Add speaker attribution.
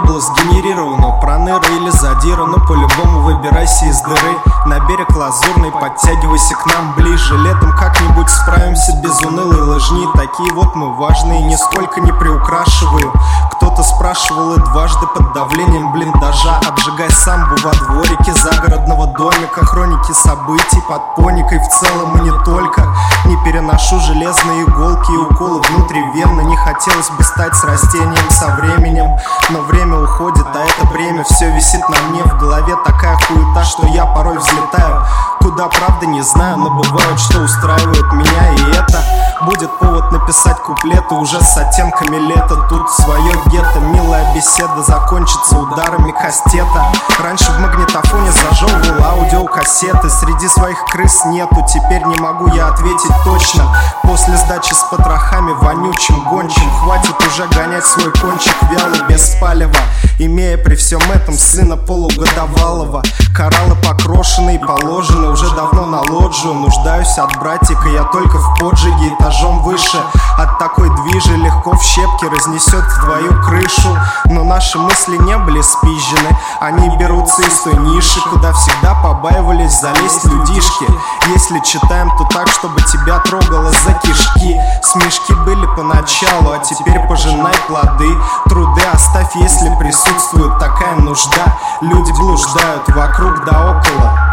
Speaker 1: было сгенерировано проныры или задира, но по-любому выбирайся из дыры. На берег Лазурный, подтягивайся к нам ближе. Летом как-нибудь справимся без унылой лыжни. Такие вот мы важные, нисколько не приукрашиваю. Кто-то спрашивал и дважды под давлением блиндажа. Обжигай самбу во дворике загородного домика. Хроники событий под поникой в целом и не только. Не переношу железные иголки и уколы внутривенно. Не хотелось бы стать с растением со временем, но время уходит, а это бремя все висит на мне. В голове такая хуета, что я порой взлетаю. Куда, правда, не знаю, но бывает, что устраивает меня. И это будет повод написать куплеты уже с оттенками лета. Тут свое гетто, милая беседа закончится ударами кастета. Раньше в магнитофоне зажевывал аудиокассеты. Среди своих крыс нету, теперь не могу я ответить точно. После сдачи с потрохами вонючим гончим хватит уже гонять свой кончик вялый без палева. Имея при всем этом сына полугодовалого. Кораллы покрошены и положены уже давно на лоджию. Нуждаюсь от братика я только в поджиге этажом выше. От такой движи легко в щепки разнесет твою крышу. Но наши мысли не были спизжены. Они берутся из той ниши, куда всегда побаивались залезть людишки. Если читаем, то так, чтобы тебя трогало за кишки. Смешки были поначалу, а теперь пожинай плоды. Труды оставь, если присутствует такая нужда. Люди блуждают вокруг да около.